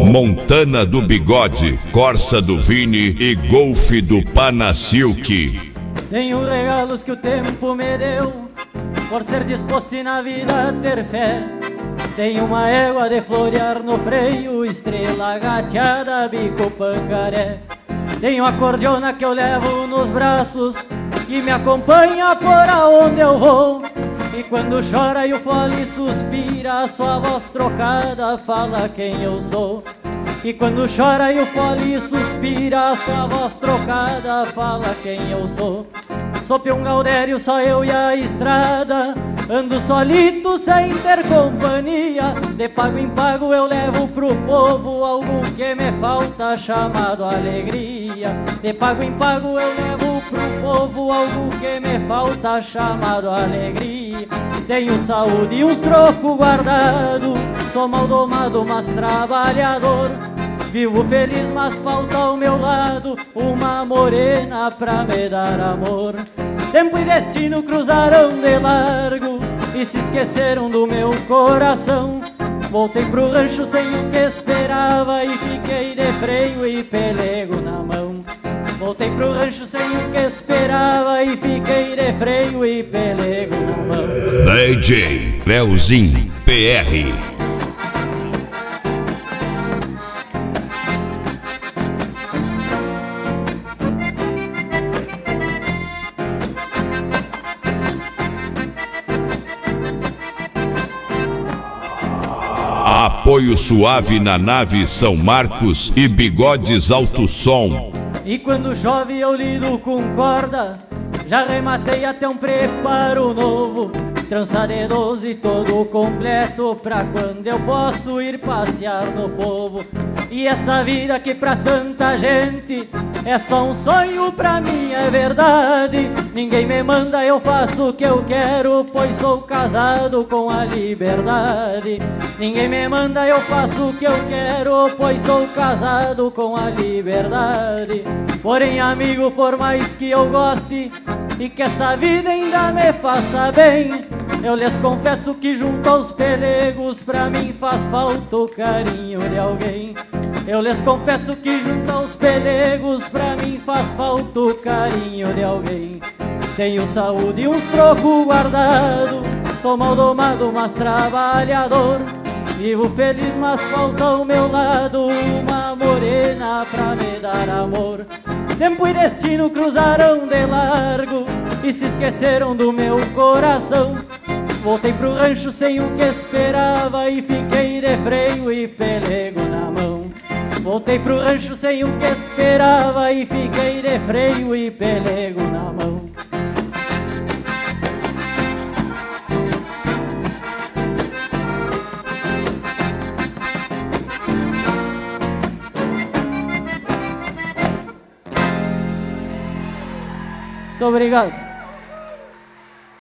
Montana do Bigode, Corsa do Vini e Golf do Panassilk. Tenho regalos que o tempo me deu, por ser disposto e na vida ter fé. Tenho uma égua de florear no freio, estrela gateada, bico pangaré. Tenho a cordiona que eu levo nos braços, que me acompanha por aonde eu vou. E quando chora e o fole suspira, a sua voz trocada fala quem eu sou. E quando chora e o fole suspira, a sua voz trocada fala quem eu sou. Sou peão gaudério, só eu e a estrada, ando solito sem ter companhia. De pago em pago eu levo pro povo algo que me falta, chamado alegria. De pago em pago eu levo pro povo algo que me falta, chamado alegria. Tenho saúde e uns trocos guardado, sou mal domado mas trabalhador. Vivo feliz mas falta ao meu lado uma morena pra me dar amor. Tempo e destino cruzaram de largo e se esqueceram do meu coração. Voltei pro rancho sem o que esperava e fiquei de freio e pelego na mão. Voltei pro rancho sem o que esperava e fiquei de freio e pelego na mão. DJ Leozinho PR. Apoio suave na nave São Marcos e Bigodes Alto Som. E quando chove eu lido com corda, já rematei até um preparo novo. Trança de 12 todo completo, pra quando eu posso ir passear no povo. E essa vida que pra tanta gente é só um sonho, pra mim é verdade. Ninguém me manda, eu faço o que eu quero, pois sou casado com a liberdade. Ninguém me manda, eu faço o que eu quero, pois sou casado com a liberdade. Porém, amigo, por mais que eu goste e que essa vida ainda me faça bem, eu lhes confesso que junto aos pelegos pra mim faz falta o carinho de alguém. Eu lhes confesso que junto aos pelegos pra mim faz falta o carinho de alguém. Tenho saúde e uns trocos guardado, tô mal domado mas trabalhador. Vivo feliz mas falta ao meu lado uma morena pra me dar amor. Tempo e destino cruzaram de largo e se esqueceram do meu coração. Voltei pro rancho sem o que esperava e fiquei de freio e pelego na mão. Voltei pro rancho sem o que esperava e fiquei de freio e pelego na mão. Muito obrigado.